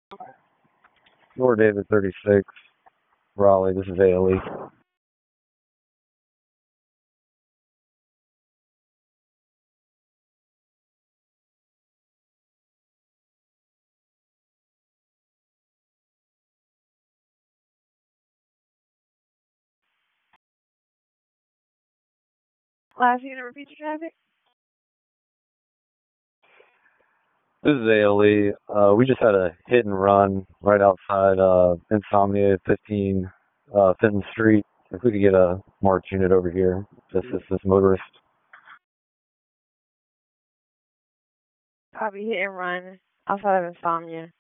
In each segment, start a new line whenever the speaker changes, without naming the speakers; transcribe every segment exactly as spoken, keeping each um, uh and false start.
Lord David thirty-six, Raleigh. This is A L E.
Last unit, repeat your traffic.
This is A L E. Uh, we just had a hit and run right outside uh, Insomnia fifteen uh, Fenton Street. If we could get a marked unit over here to assist this motorist.
Copy, hit and run outside of Insomnia.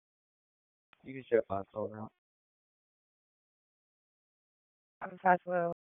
You can share five twelve around.
I'm five twelve.